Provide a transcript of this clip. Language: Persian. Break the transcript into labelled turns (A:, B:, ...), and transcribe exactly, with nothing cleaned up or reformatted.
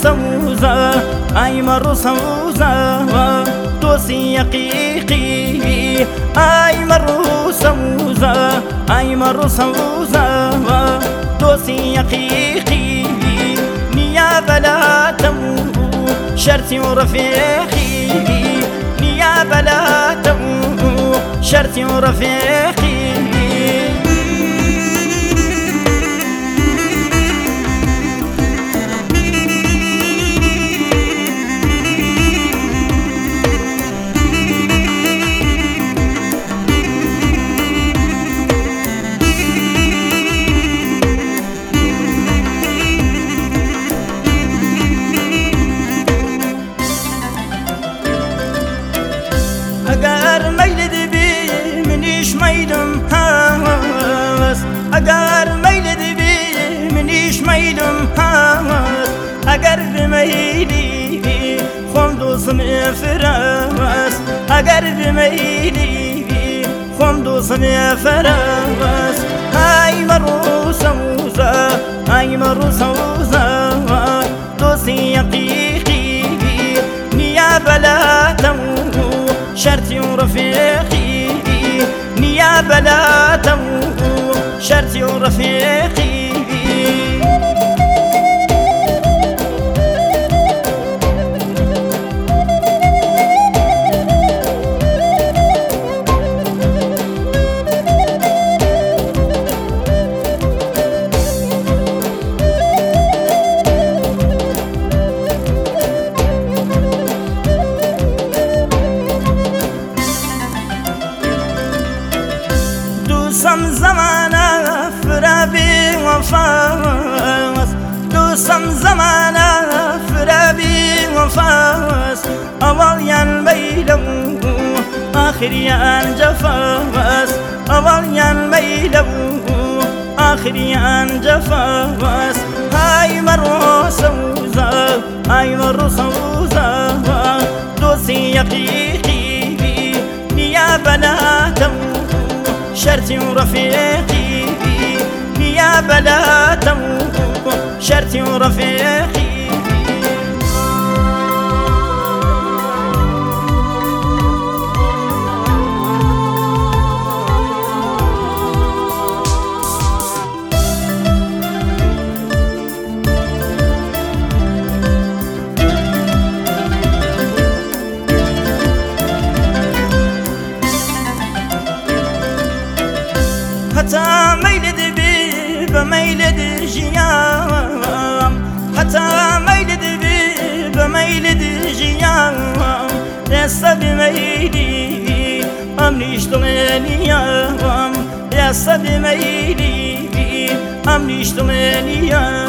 A: سوزا أي مر سوزا توسي يقيقي أي مر سوزا أي مر سوزا توسي يقيقي نيابة لا تمو شرتي ورفيقي نيابة لا تمو شرتي ورفيقي اگر میل دبی منیش میلم هاس اگر میل دبی منیش میلم هاس اگر بمیلی خم دوستم فراس اگر بمیلی خم دوستم فراس ای مرو سوزا ای مرو سوزا دوستی یقیقی نیابه لا تمو شرتي ورفيقي نيابة لا تمو شرتي ورفيقي دوستم زمانه فرابي وفاس دوستم زمانه فرابي وفاس أول ين ميلو آخر ين جفاس أول ين ميلو آخر ين جفاس هاي مرو سوزا هاي مرو سوزا دوسي يقيقي نيابة لا تمو شرتي ورفيقي نيابة لا تمو شرتي ورفيقي حتى ميلد بي بميلد جيام حتى ميلد بي بميلد جيام يسا بميلي أمنيش طلانيام يسا بميلي أمنيش طلانيام